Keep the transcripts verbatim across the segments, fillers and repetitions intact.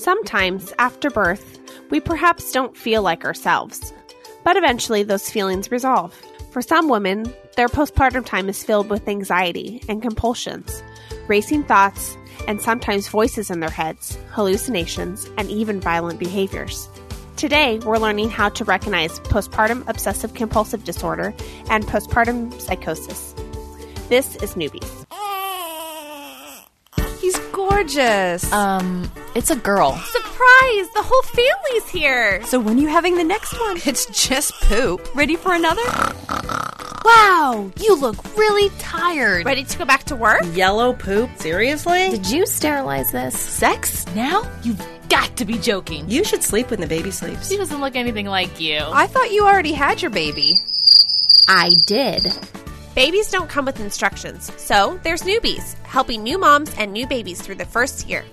Sometimes, after birth, we perhaps don't feel like ourselves, but eventually those feelings resolve. For some women, their postpartum time is filled with anxiety and compulsions, racing thoughts, and sometimes voices in their heads, hallucinations, and even violent behaviors. Today, we're learning how to recognize postpartum obsessive-compulsive disorder and postpartum psychosis. This is Newbies. He's gorgeous. Um, it's a girl. Surprise! The whole family's here. So when are you having the next one? It's just poop. Ready for another? Wow, you look really tired. Ready to go back to work? Yellow poop? Seriously? Did you sterilize this? Sex? Now? You've got to be joking. You should sleep when the baby sleeps. She doesn't look anything like you. I thought you already had your baby. I did. Babies don't come with instructions, so there's Newbies, helping new moms and new babies through the first year.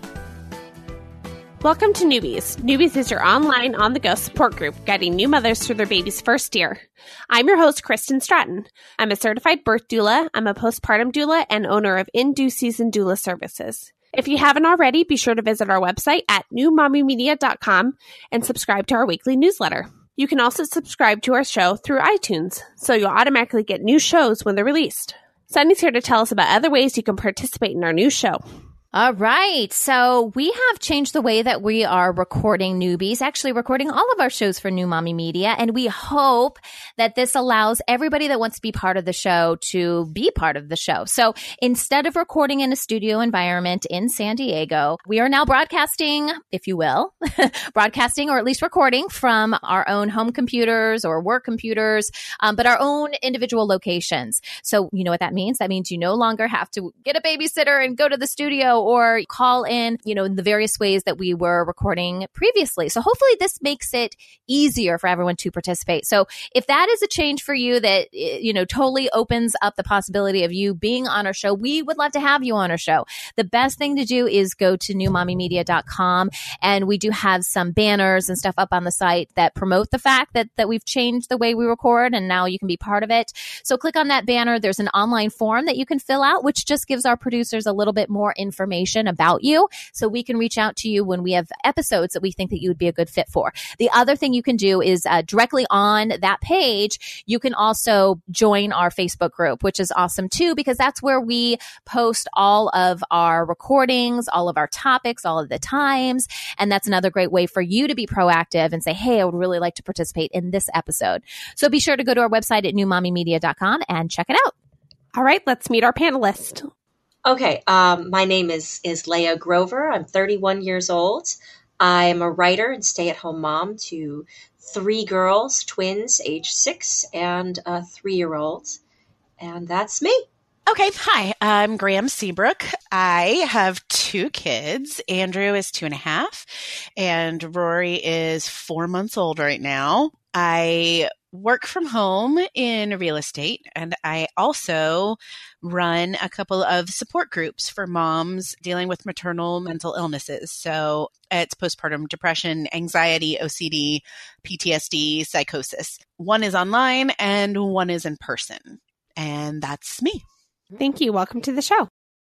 Welcome to Newbies. Newbies is your online, on-the-go support group guiding new mothers through their baby's first year. I'm your host, Kristen Stratton. I'm a certified birth doula, I'm a postpartum doula, and owner of In Due Season Doula Services. If you haven't already, be sure to visit our website at new mommy media dot com and subscribe to our weekly newsletter. You can also subscribe to our show through iTunes, so you'll automatically get new shows when they're released. Sunny's here to tell us about other ways you can participate in our new show. All right. So we have changed the way that we are recording Newbies, actually recording all of our shows for New Mommy Media. And we hope that this allows everybody that wants to be part of the show to be part of the show. So instead of recording in a studio environment in San Diego, we are now broadcasting, if you will, broadcasting or at least recording from our own home computers or work computers, um, but our own individual locations. So you know what that means? That means you no longer have to get a babysitter and go to the studio or call in, you know, in the various ways that we were recording previously. So hopefully this makes it easier for everyone to participate. So if that is a change for you that, you know, totally opens up the possibility of you being on our show, we would love to have you on our show. The best thing to do is go to new mommy media dot com, and we do have some banners and stuff up on the site that promote the fact that, that we've changed the way we record and now you can be part of it. So click on that banner. There's an online form that you can fill out, which just gives our producers a little bit more information about you so we can reach out to you when we have episodes that we think that you would be a good fit for. The other thing you can do is uh, directly on that page, you can also join our Facebook group, which is awesome too, because that's where we post all of our recordings, all of our topics, all of the times. And that's another great way for you to be proactive and say, hey, I would really like to participate in this episode. So be sure to go to our website at new mommy media dot com and check it out. All right, let's meet our panelists. Okay, um, my name is, is Leah Grover. I'm thirty-one years old. I'm a writer and stay-at-home mom to three girls, twins, age six, and a three-year-old. And that's me. Okay, hi, I'm Graham Seabrook. I have two kids. Andrew is two and a half, and Rory is four months old right now. I work from home in real estate, and I also run a couple of support groups for moms dealing with maternal mental illnesses. So it's postpartum depression, anxiety, O C D, P T S D, psychosis. One is online and one is in person. And that's me. Thank you. Welcome to the show.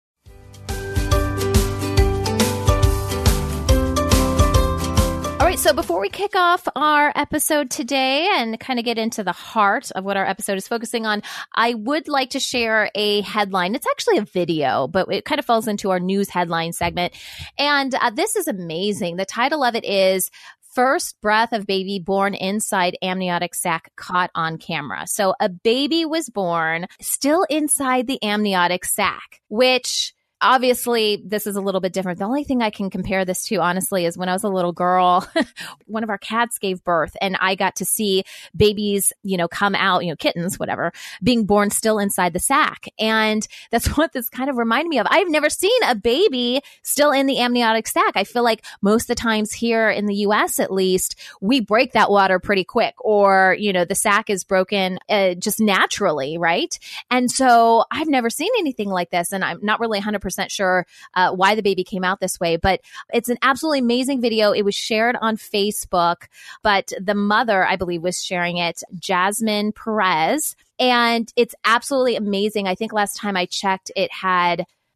All right, so before we kick off our episode today and kind of get into the heart of what our episode is focusing on, I would like to share a headline. It's actually a video, but it kind of falls into our news headline segment. And uh, this is amazing. The title of it is First Breath of Baby Born Inside Amniotic Sac Caught on Camera. So a baby was born still inside the amniotic sac, which... Obviously, this is a little bit different. The only thing I can compare this to, honestly, is when I was a little girl, one of our cats gave birth and I got to see babies, you know, come out, you know, kittens, whatever, being born still inside the sac. And that's what this kind of reminded me of. I've never seen a baby still in the amniotic sac. I feel like most of the times here in the U S, at least, we break that water pretty quick, or, you know, the sac is broken uh, just naturally, right? And so I've never seen anything like this. And I'm not really one hundred percent sure uh, why the baby came out this way, but it's an absolutely amazing video. It was shared on Facebook, but the mother, I believe, was sharing it, Jasmine Perez, and it's absolutely amazing. I think last time I checked, it had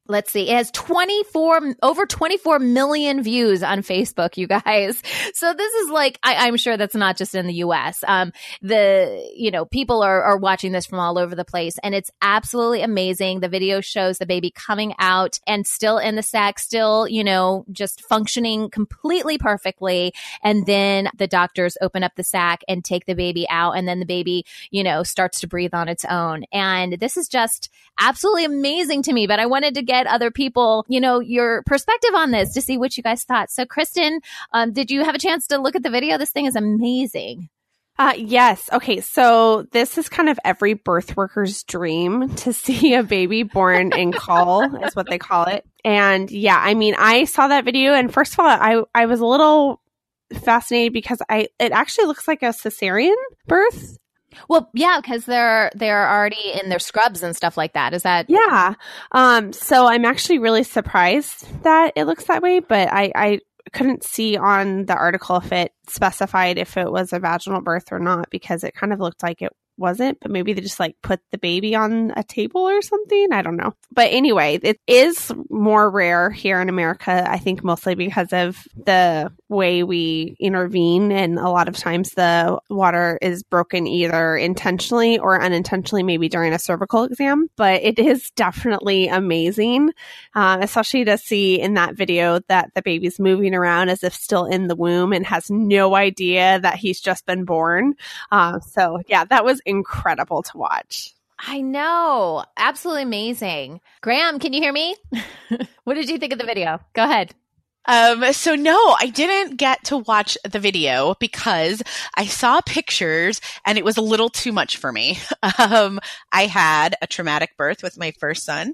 Let's see. It has twenty-four, over twenty-four million views on Facebook, you guys. So this is like, I, I'm sure that's not just in the U S. Um, the, you know, people are, are watching this from all over the place, and it's absolutely amazing. The video shows the baby coming out and still in the sac, still, you know, just functioning completely perfectly. And then the doctors open up the sac and take the baby out, and then the baby, you know, starts to breathe on its own. And this is just absolutely amazing to me, but I wanted to get other people, you know, your perspective on this to see what you guys thought. So Kristen, um, did you have a chance to look at the video? This thing is amazing. Uh, yes. Okay. So this is kind of every birth worker's dream to see a baby born in caul is what they call it. And yeah, I mean, I saw that video, and first of all, I, I was a little fascinated because I, it actually looks like a cesarean birth. Well, yeah, because they're they're already in their scrubs and stuff like that. Is that? Yeah. Um. So I'm actually really surprised that it looks that way, but I, I couldn't see on the article if it specified if it was a vaginal birth or not, because it kind of looked like it wasn't, but maybe they just like put the baby on a table or something. I don't know. But anyway, it is more rare here in America, I think mostly because of the way we intervene. And a lot of times the water is broken either intentionally or unintentionally, maybe during a cervical exam. But it is definitely amazing, um, especially to see in that video that the baby's moving around as if still in the womb and has no idea that he's just been born. Uh, so yeah, that was incredible to watch. I know. Absolutely amazing. Graham, can you hear me? What did you think of the video? Go ahead. Um, so no, I didn't get to watch the video because I saw pictures and it was a little too much for me. Um, I had a traumatic birth with my first son,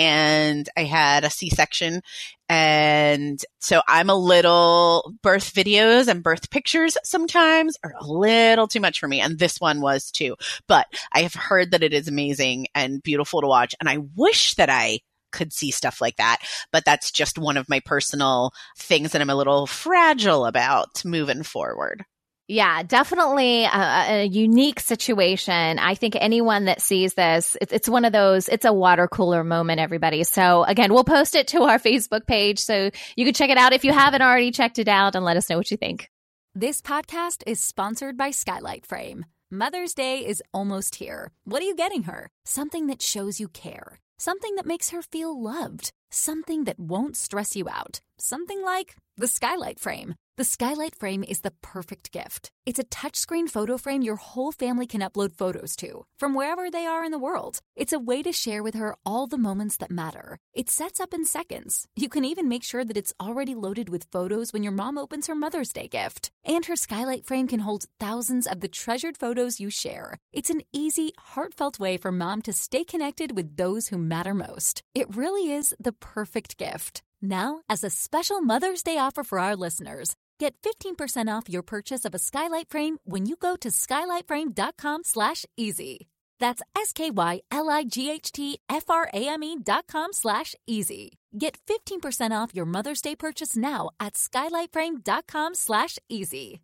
and I had a C-section. And so I'm a little birth videos and birth pictures sometimes are a little too much for me. And this one was too, but I have heard that it is amazing and beautiful to watch. And I wish that I could see stuff like that, but that's just one of my personal things that I'm a little fragile about moving forward. Yeah, definitely a, a unique situation. I think anyone that sees this, it's, it's one of those, it's a water cooler moment, everybody. So again, we'll post it to our Facebook page so you can check it out if you haven't already checked it out, and let us know what you think. This podcast is sponsored by Skylight Frame. Mother's Day is almost here. What are you getting her? Something that shows you care. Something that makes her feel loved. Something that won't stress you out. Something like the Skylight Frame. The Skylight Frame is the perfect gift. It's a touchscreen photo frame your whole family can upload photos to, from wherever they are in the world. It's a way to share with her all the moments that matter. It sets up in seconds. You can even make sure that it's already loaded with photos when your mom opens her Mother's Day gift. And her Skylight Frame can hold thousands of the treasured photos you share. It's an easy, heartfelt way for mom to stay connected with those who matter most. It really is the perfect gift. Now, as a special Mother's Day offer for our listeners, get fifteen percent off your purchase of a Skylight Frame when you go to skylightframe.com slash easy. That's S-K-Y-L-I-G-H-T-F-R-A-M-E dot com slash easy. Get fifteen percent off your Mother's Day purchase now at skylightframe.com slash easy.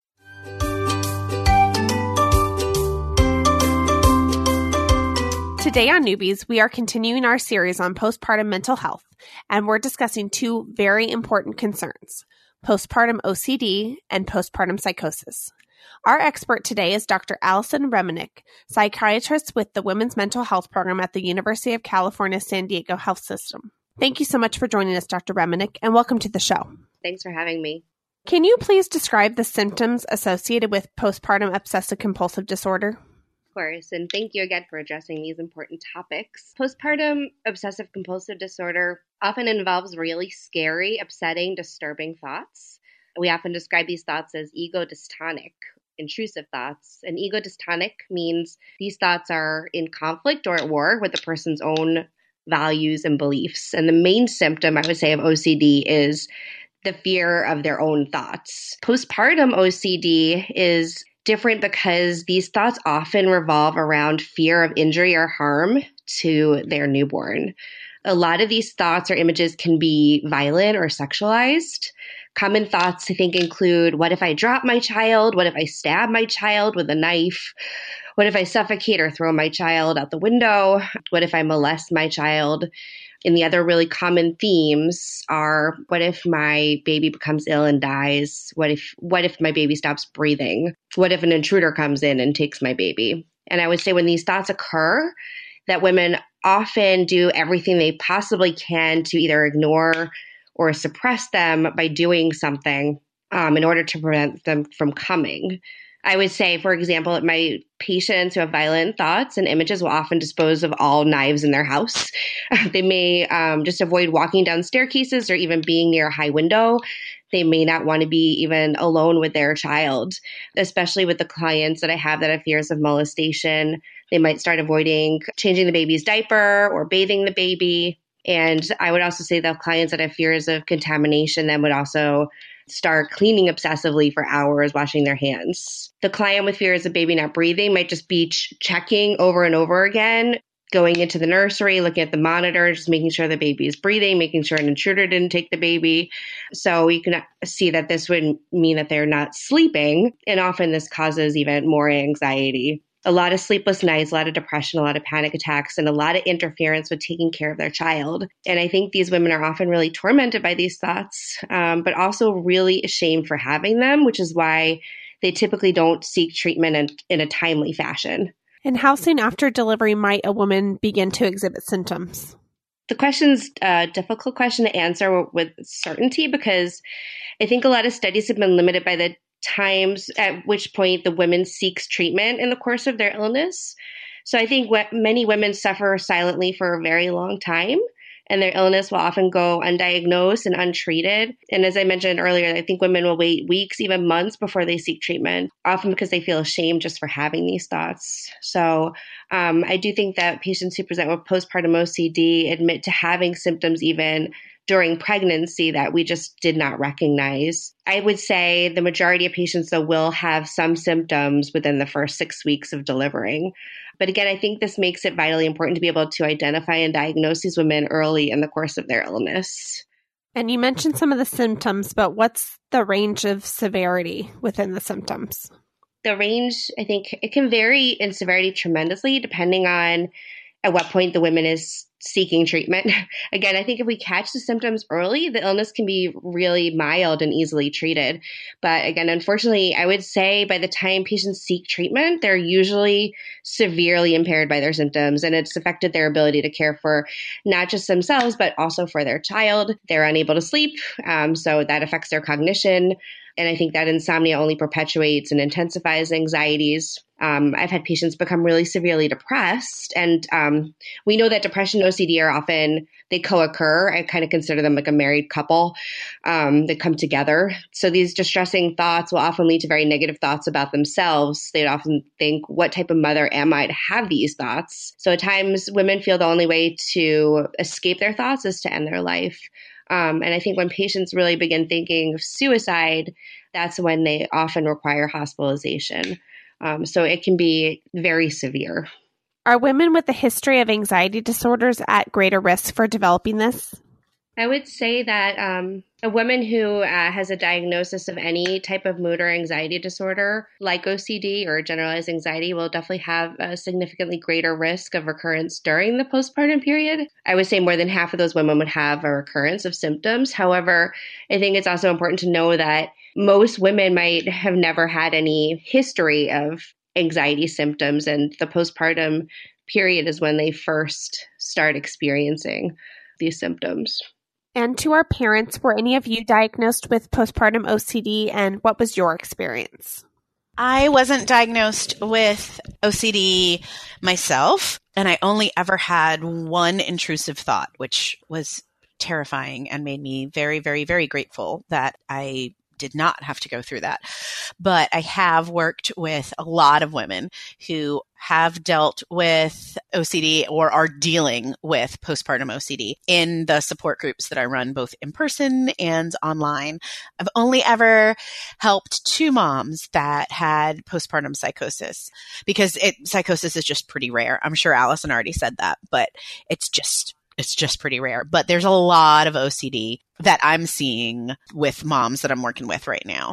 Today on Newbies, we are continuing our series on postpartum mental health, and we're discussing two very important concerns: postpartum O C D and postpartum psychosis. Our expert today is Doctor Allison Reminick, psychiatrist with the Women's Mental Health Program at the University of California, San Diego Health System. Thank you so much for joining us, Doctor Reminick, and welcome to the show. Thanks for having me. Can you please describe the symptoms associated with postpartum obsessive-compulsive disorder? Of course, and thank you again for addressing these important topics. Postpartum obsessive compulsive disorder often involves really scary, upsetting, disturbing thoughts. We often describe these thoughts as ego-dystonic, intrusive thoughts. And ego-dystonic means these thoughts are in conflict or at war with the person's own values and beliefs. And the main symptom, I would say, of O C D is the fear of their own thoughts. Postpartum O C D is different because these thoughts often revolve around fear of injury or harm to their newborn. A lot of these thoughts or images can be violent or sexualized. Common thoughts, I think, include, what if I drop my child? What if I stab my child with a knife? What if I suffocate or throw my child out the window? What if I molest my child? And the other really common themes are, what if my baby becomes ill and dies? What if what if my baby stops breathing? What if an intruder comes in and takes my baby? And I would say when these thoughts occur, that women often do everything they possibly can to either ignore or suppress them by doing something um, in order to prevent them from coming. I would say, for example, my patients who have violent thoughts and images will often dispose of all knives in their house. They may um, just avoid walking down staircases or even being near a high window. They may not want to be even alone with their child, especially with the clients that I have that have fears of molestation. They might start avoiding changing the baby's diaper or bathing the baby. And I would also say the clients that have fears of contamination then would also start cleaning obsessively for hours, washing their hands. The client with fears of baby not breathing might just be ch- checking over and over again, going into the nursery, looking at the monitor, just making sure the baby is breathing, making sure an intruder didn't take the baby. So you can see that this would mean that they're not sleeping. And often this causes even more anxiety. A lot of sleepless nights, a lot of depression, a lot of panic attacks, and a lot of interference with taking care of their child. And I think these women are often really tormented by these thoughts, um, but also really ashamed for having them, which is why they typically don't seek treatment in, in a timely fashion. And how soon after delivery might a woman begin to exhibit symptoms? The question's a difficult question to answer with certainty because I think a lot of studies have been limited by the times at which point the woman seeks treatment in the course of their illness. So I think what many women suffer silently for a very long time, and their illness will often go undiagnosed and untreated. And as I mentioned earlier, I think women will wait weeks, even months before they seek treatment, often because they feel ashamed just for having these thoughts. So um, I do think that patients who present with postpartum O C D admit to having symptoms even during pregnancy that we just did not recognize. I would say the majority of patients, though, will have some symptoms within the first six weeks of delivering. But again, I think this makes it vitally important to be able to identify and diagnose these women early in the course of their illness. And you mentioned some of the symptoms, but what's the range of severity within the symptoms? The range, I think, it can vary in severity tremendously depending on at what point the woman is seeking treatment. Again, I think if we catch the symptoms early, the illness can be really mild and easily treated. But again, unfortunately, I would say by the time patients seek treatment, they're usually severely impaired by their symptoms, and it's affected their ability to care for not just themselves, but also for their child. They're unable to sleep, um, so that affects their cognition. And I think that insomnia only perpetuates and intensifies anxieties. Um, I've had patients become really severely depressed. And um, we know that depression and O C D are often, they co-occur. I kind of consider them like a married couple um, that come together. So these distressing thoughts will often lead to very negative thoughts about themselves. They'd often think, what type of mother am I to have these thoughts? So at times women feel the only way to escape their thoughts is to end their life. Um, and I think when patients really begin thinking of suicide, that's when they often require hospitalization. Um, so it can be very severe. Are women with a history of anxiety disorders at greater risk for developing this? I would say that um, a woman who uh, has a diagnosis of any type of mood or anxiety disorder, like O C D or generalized anxiety, will definitely have a significantly greater risk of recurrence during the postpartum period. I would say more than half of those women would have a recurrence of symptoms. However, I think it's also important to know that most women might have never had any history of anxiety symptoms, and the postpartum period is when they first start experiencing these symptoms. And to our parents, were any of you diagnosed with postpartum O C D, and what was your experience? I wasn't diagnosed with O C D myself, and I only ever had one intrusive thought, which was terrifying and made me very, very, very grateful that I did not have to go through that. But I have worked with a lot of women who have dealt with O C D or are dealing with postpartum O C D in the support groups that I run both in person and online. I've only ever helped two moms that had postpartum psychosis because it, psychosis is just pretty rare. I'm sure Allison already said that, but it's just It's just pretty rare. But there's a lot of O C D that I'm seeing with moms that I'm working with right now.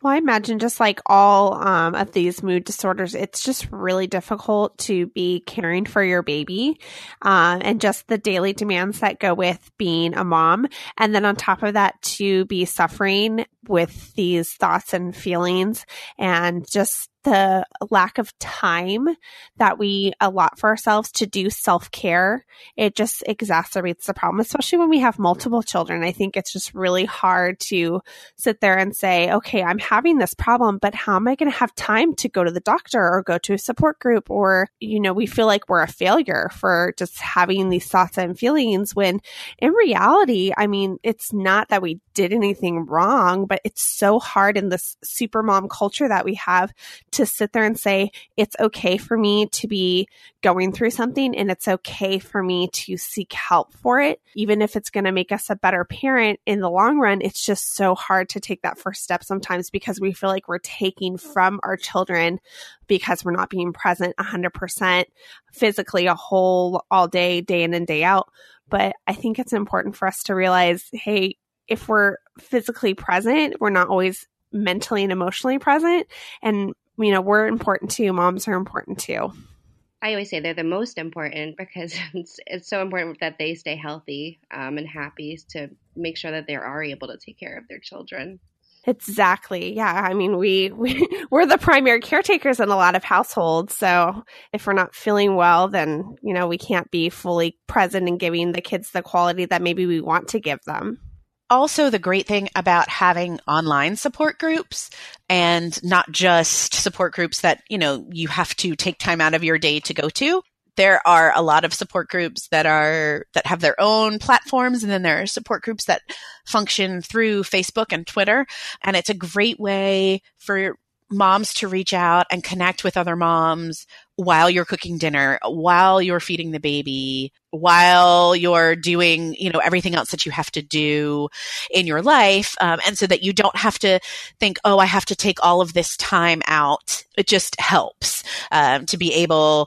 Well, I imagine just like all um, of these mood disorders, it's just really difficult to be caring for your baby uh, and just the daily demands that go with being a mom. And then on top of that, to be suffering with these thoughts and feelings and just the lack of time that we allot for ourselves to do self-care, it just exacerbates the problem, especially when we have multiple children. I think it's just really hard to sit there and say, okay, I'm having this problem, but how am I going to have time to go to the doctor or go to a support group? Or, you know, we feel like we're a failure for just having these thoughts and feelings when in reality, I mean, it's not that we did anything wrong, but it's so hard in this super mom culture that we have to sit there and say, it's okay for me to be going through something and it's okay for me to seek help for it. Even if it's going to make us a better parent in the long run, it's just so hard to take that first step sometimes because we feel like we're taking from our children because we're not being present one hundred percent physically a whole all day, day in and day out. But I think it's important for us to realize, hey, if we're physically present, we're not always mentally and emotionally present. And you know, we're important too. Moms are important too. I always say they're the most important because it's, it's so important that they stay healthy um, and happy to make sure that they are able to take care of their children. Exactly. Yeah. I mean, we, we, we're the primary caretakers in a lot of households. So if we're not feeling well, then, you know, we can't be fully present and giving the kids the quality that maybe we want to give them. Also, the great thing about having online support groups and not just support groups that, you know, you have to take time out of your day to go to. There are a lot of support groups that are, that have their own platforms. And then there are support groups that function through Facebook and Twitter. And it's a great way for moms to reach out and connect with other moms while you're cooking dinner, while you're feeding the baby, while you're doing, you know, everything else that you have to do in your life. Um, and so that you don't have to think, oh, I have to take all of this time out. It just helps um, to be able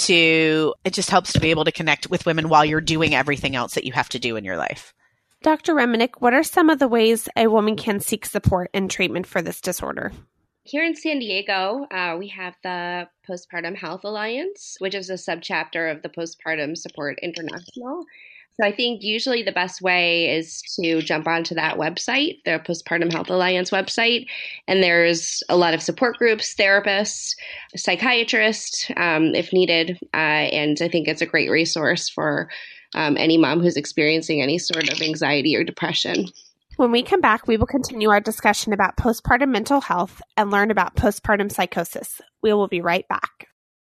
to, it just helps to be able to connect with women while you're doing everything else that you have to do in your life. Doctor Reminick, what are some of the ways a woman can seek support and treatment for this disorder? Here in San Diego, uh, we have the Postpartum Health Alliance, which is a subchapter of the Postpartum Support International. So I think usually the best way is to jump onto that website, the Postpartum Health Alliance website, and there's a lot of support groups, therapists, psychiatrists, um, if needed, uh, and I think it's a great resource for um, any mom who's experiencing any sort of anxiety or depression. When we come back, we will continue our discussion about postpartum mental health and learn about postpartum psychosis. We will be right back.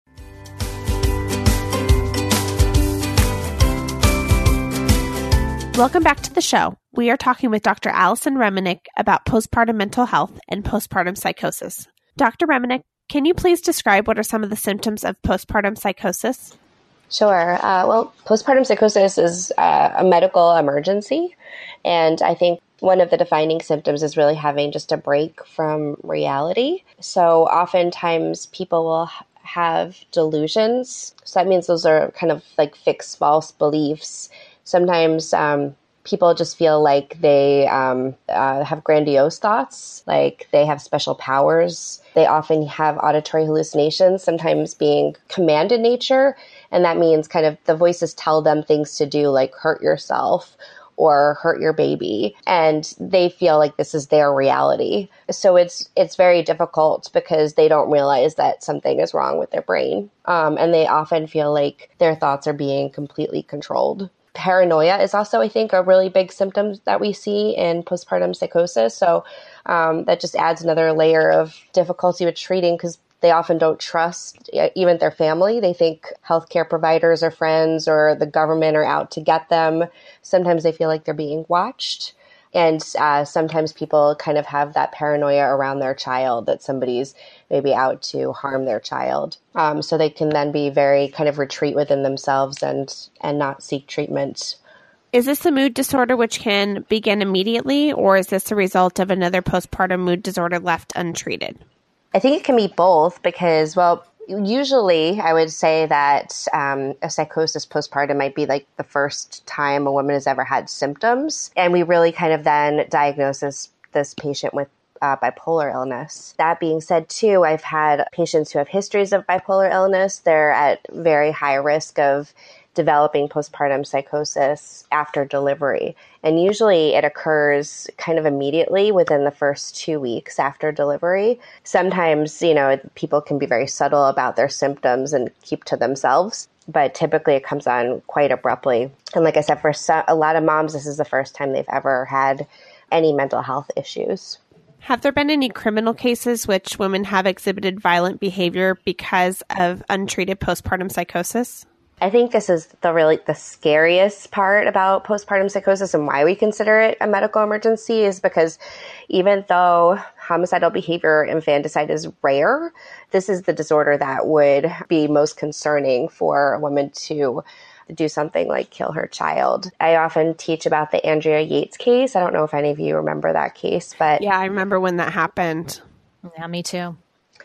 Welcome back to the show. We are talking with Doctor Allison Reminick about postpartum mental health and postpartum psychosis. Doctor Reminick, can you please describe what are some of the symptoms of postpartum psychosis? Sure. Uh, well, postpartum psychosis is uh, a medical emergency, and I think one of the defining symptoms is really having just a break from reality. So oftentimes people will have delusions. So that means those are kind of like fixed false beliefs. Sometimes um, people just feel like they um, uh, have grandiose thoughts, like they have special powers. They often have auditory hallucinations, sometimes being command in nature. And that means kind of the voices tell them things to do, like hurt yourself or hurt your baby, and they feel like this is their reality. So it's it's very difficult because they don't realize that something is wrong with their brain, um, and they often feel like their thoughts are being completely controlled. Paranoia is also, I think, a really big symptom that we see in postpartum psychosis. So um, that just adds another layer of difficulty with treating because they often don't trust even their family. They think healthcare providers or friends or the government are out to get them. Sometimes they feel like they're being watched. And uh, sometimes people kind of have that paranoia around their child that somebody's maybe out to harm their child. Um, so they can then be very kind of retreat within themselves and, and not seek treatment. Is this a mood disorder which can begin immediately, or is this a result of another postpartum mood disorder left untreated? I think it can be both because, well, usually I would say that um, a psychosis postpartum might be like the first time a woman has ever had symptoms. And we really kind of then diagnose this, this patient with uh, bipolar illness. That being said, too, I've had patients who have histories of bipolar illness. They're at very high risk of developing postpartum psychosis after delivery. And usually it occurs kind of immediately within the first two weeks after delivery. Sometimes, you know, people can be very subtle about their symptoms and keep to themselves, but typically it comes on quite abruptly. And like I said, for so, a lot of moms, this is the first time they've ever had any mental health issues. Have there been any criminal cases which women have exhibited violent behavior because of untreated postpartum psychosis? I think this is the really the scariest part about postpartum psychosis and why we consider it a medical emergency is because even though homicidal behavior infanticide is rare, this is the disorder that would be most concerning for a woman to do something like kill her child. I often teach about the Andrea Yates case. I don't know if any of you remember that case, but yeah, I remember when that happened. Yeah, me too.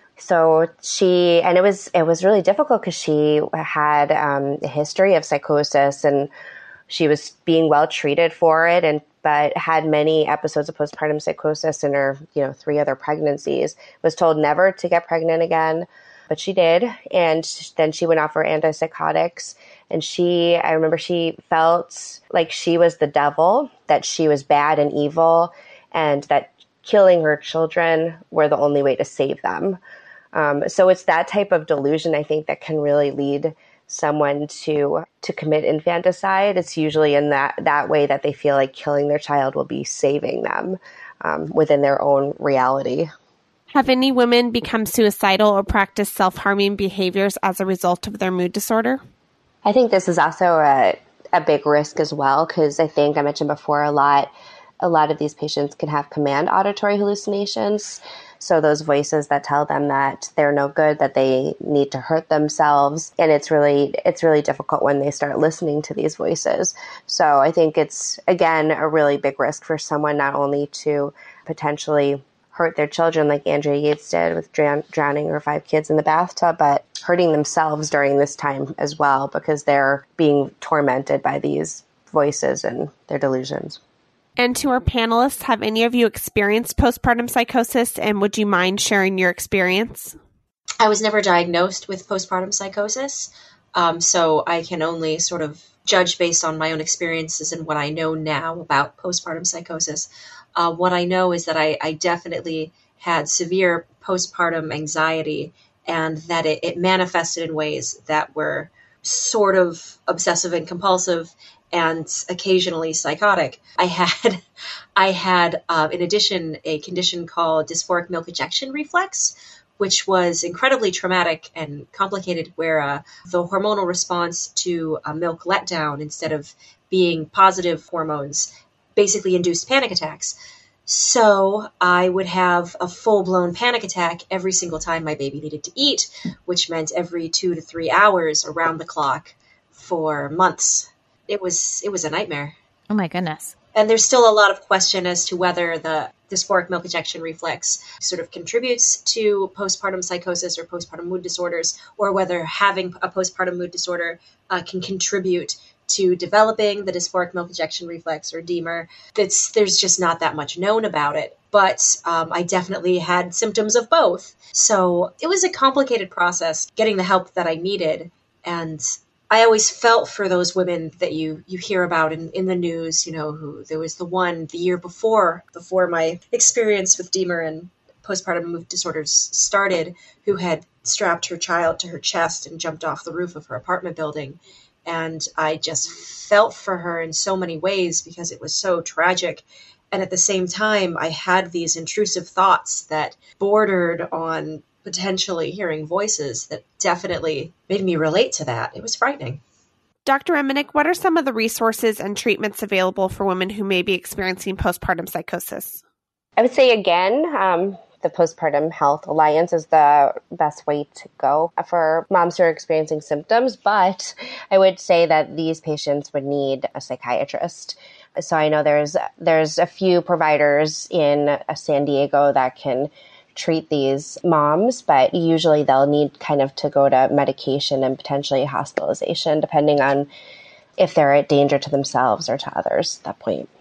So she, and it was, it was really difficult because she had um, a history of psychosis and she was being well treated for it and, but had many episodes of postpartum psychosis in her, you know, three other pregnancies, was told never to get pregnant again, but she did. And then she went off her antipsychotics and she, I remember she felt like she was the devil, that she was bad and evil and that killing her children were the only way to save them. Um, so it's that type of delusion, I think, that can really lead someone to to commit infanticide. It's usually in that, that way that they feel like killing their child will be saving them um, within their own reality. Have any women become suicidal or practice self-harming behaviors as a result of their mood disorder? I think this is also a, a big risk as well, because I think I mentioned before a lot, a lot of these patients can have command auditory hallucinations. So those voices that tell them that they're no good, that they need to hurt themselves. And it's really, it's really difficult when they start listening to these voices. So I think it's, again, a really big risk for someone not only to potentially hurt their children like Andrea Yates did with drown- drowning her five kids in the bathtub, but hurting themselves during this time as well because they're being tormented by these voices and their delusions. And to our panelists, have any of you experienced postpartum psychosis, and would you mind sharing your experience? I was never diagnosed with postpartum psychosis, um, so I can only sort of judge based on my own experiences and what I know now about postpartum psychosis. Uh, what I know is that I, I definitely had severe postpartum anxiety and that it, it manifested in ways that were sort of obsessive and compulsive and occasionally psychotic. I had, I had, uh, in addition, a condition called dysphoric milk ejection reflex, which was incredibly traumatic and complicated, where uh, the hormonal response to a milk letdown, instead of being positive hormones, basically induced panic attacks. So I would have a full-blown panic attack every single time my baby needed to eat, which meant every two to three hours around the clock for months. It was it was a nightmare. Oh, my goodness. And there's still a lot of question as to whether the dysphoric milk ejection reflex sort of contributes to postpartum psychosis or postpartum mood disorders, or whether having a postpartum mood disorder uh, can contribute to developing the dysphoric milk ejection reflex or D M E R. That's, there's just not that much known about it. But um, I definitely had symptoms of both. So it was a complicated process getting the help that I needed. And I always felt for those women that you you hear about in, in the news, you know, who there was the one the year before, before my experience with D M E R and postpartum mood disorders started, who had strapped her child to her chest and jumped off the roof of her apartment building. And I just felt for her in so many ways because it was so tragic. And at the same time, I had these intrusive thoughts that bordered on potentially hearing voices that definitely made me relate to that. It was frightening. Doctor Emenick, what are some of the resources and treatments available for women who may be experiencing postpartum psychosis? I would say, again, um, the Postpartum Health Alliance is the best way to go for moms who are experiencing symptoms, but I would say that these patients would need a psychiatrist. So I know there's there's a few providers in San Diego that can treat these moms, but usually they'll need kind of to go to medication and potentially hospitalization, depending on if they're at danger to themselves or to others at that point.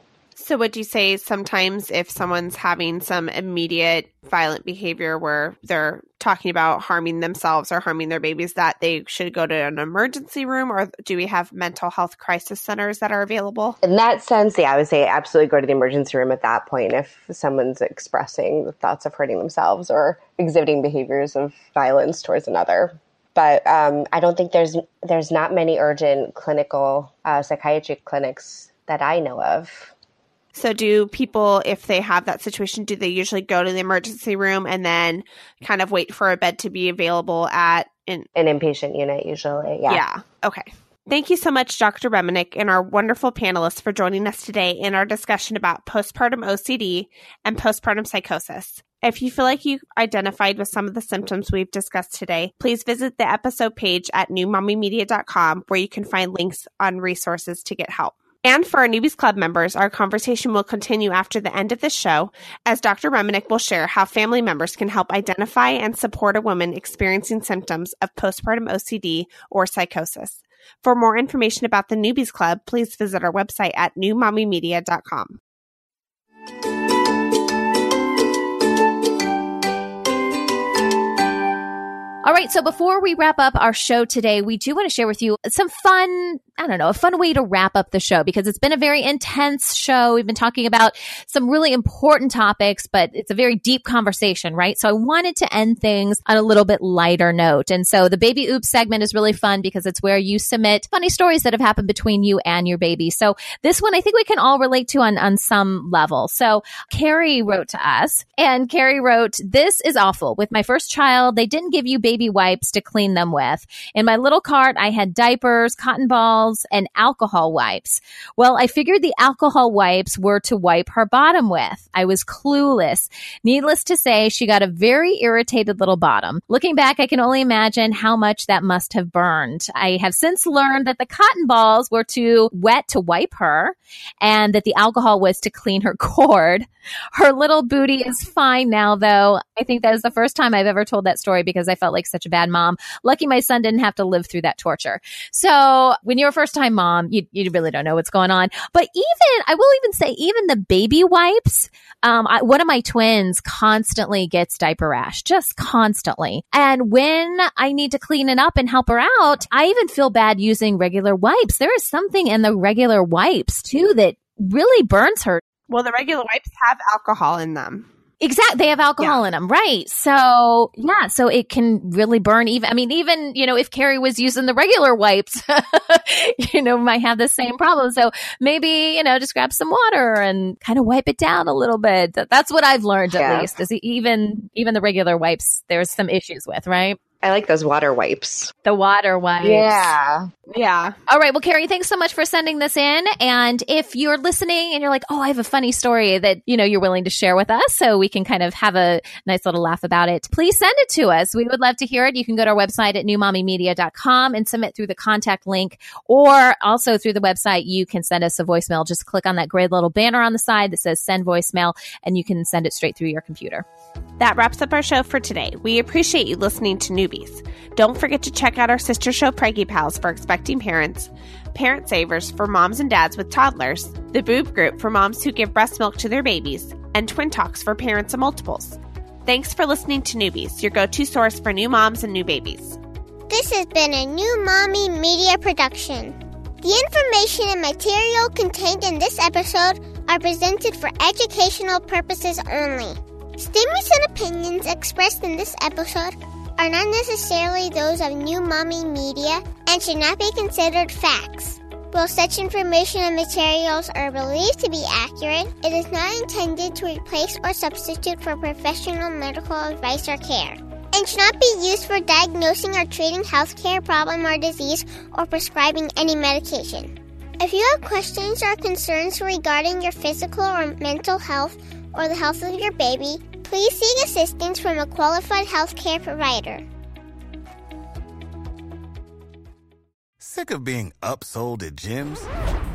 So would you say sometimes if someone's having some immediate violent behavior where they're talking about harming themselves or harming their babies, that they should go to an emergency room, or do we have mental health crisis centers that are available? In that sense, yeah, I would say absolutely go to the emergency room at that point if someone's expressing the thoughts of hurting themselves or exhibiting behaviors of violence towards another. But um, I don't think there's there's not many urgent clinical uh, psychiatry clinics that I know of. So do people, if they have that situation, do they usually go to the emergency room and then kind of wait for a bed to be available at an, an inpatient unit usually? Yeah. Yeah. Okay. Thank you so much, Doctor Reminick, and our wonderful panelists for joining us today in our discussion about postpartum O C D and postpartum psychosis. If you feel like you identified with some of the symptoms we've discussed today, please visit the episode page at new mommy media dot com where you can find links on resources to get help. And for our Newbies Club members, our conversation will continue after the end of the show, as Doctor Reminick will share how family members can help identify and support a woman experiencing symptoms of postpartum O C D or psychosis. For more information about the Newbies Club, please visit our website at new mommy media dot com. All right, so before we wrap up our show today, we do want to share with you some fun, I don't know, a fun way to wrap up the show, because it's been a very intense show. We've been talking about some really important topics, but it's a very deep conversation, right? So I wanted to end things on a little bit lighter note. And so the Baby Oops segment is really fun because it's where you submit funny stories that have happened between you and your baby. So this one I think we can all relate to on, on some level. So Carrie wrote to us, and Carrie wrote, "This is awful. With my first child, they didn't give you baby wipes to clean them with. In my little cart, I had diapers, cotton balls, and alcohol wipes. Well, I figured the alcohol wipes were to wipe her bottom with. I was clueless. Needless to say, she got a very irritated little bottom. Looking back, I can only imagine how much that must have burned. I have since learned that the cotton balls were too wet to wipe her, and that the alcohol was to clean her cord. Her little booty is fine now, though. I think that is the first time I've ever told that story because I felt like such a bad mom. Lucky my son didn't have to live through that torture." So when you're a first time mom, you, you really don't know what's going on. But even, I will even say, even the baby wipes, um, I, one of my twins constantly gets diaper rash, just constantly. And when I need to clean it up and help her out, I even feel bad using regular wipes. There is something in the regular wipes too that really burns her. Well, the regular wipes have alcohol in them. Exactly. They have alcohol yeah. in them. Right. So, yeah. So it can really burn even, I mean, even, you know, if Carrie was using the regular wipes, you know, might have the same problem. So maybe, you know, just grab some water and kind of wipe it down a little bit. That's what I've learned at yeah. least, is even, even the regular wipes, there's some issues with, right? I like those water wipes. The water wipes. Yeah. Yeah. All right. Well, Carrie, thanks so much for sending this in. And if you're listening and you're like, oh, I have a funny story that, you know, you're willing to share with us so we can kind of have a nice little laugh about it, please send it to us. We would love to hear it. You can go to our website at new mommy media dot com and submit through the contact link, or also through the website, you can send us a voicemail. Just click on that gray little banner on the side that says send voicemail, and you can send it straight through your computer. That wraps up our show for today. We appreciate you listening to Newbies. Don't forget to check out our sister show, Preggy Pals, for expecting parents, Parent Savers for moms and dads with toddlers, the Boob Group for moms who give breast milk to their babies, and Twin Talks for parents of multiples. Thanks for listening to Newbies, your go-to source for new moms and new babies. This has been a New Mommy Media production. The information and material contained in this episode are presented for educational purposes only. Statements and opinions expressed in this episode are not necessarily those of New Mommy Media and should not be considered facts. While such information and materials are believed to be accurate, it is not intended to replace or substitute for professional medical advice or care, and should not be used for diagnosing or treating healthcare problem or disease or prescribing any medication. If you have questions or concerns regarding your physical or mental health or the health of your baby, please seek assistance from a qualified healthcare provider. Sick of being upsold at gyms?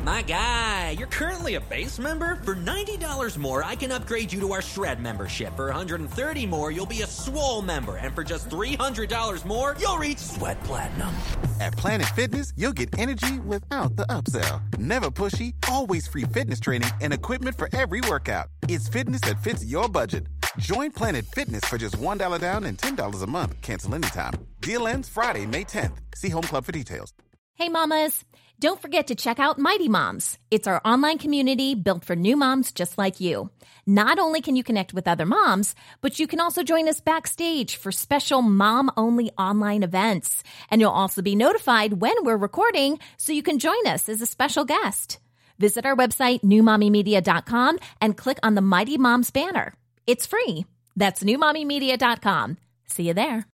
My guy, you're currently a base member? For ninety dollars more, I can upgrade you to our Shred membership. For one hundred thirty dollars more, you'll be a Swole member. And for just three hundred dollars more, you'll reach Sweat Platinum. At Planet Fitness, you'll get energy without the upsell. Never pushy, always free fitness training and equipment for every workout. It's fitness that fits your budget. Join Planet Fitness for just one dollar down and ten dollars a month. Cancel anytime. Deal ends Friday, May tenth. See Home Club for details. Hey mamas, don't forget to check out Mighty Moms. It's our online community built for new moms just like you. Not only can you connect with other moms, but you can also join us backstage for special mom-only online events. And you'll also be notified when we're recording so you can join us as a special guest. Visit our website, new mommy media dot com, and click on the Mighty Moms banner. It's free. That's new mommy media dot com. See you there.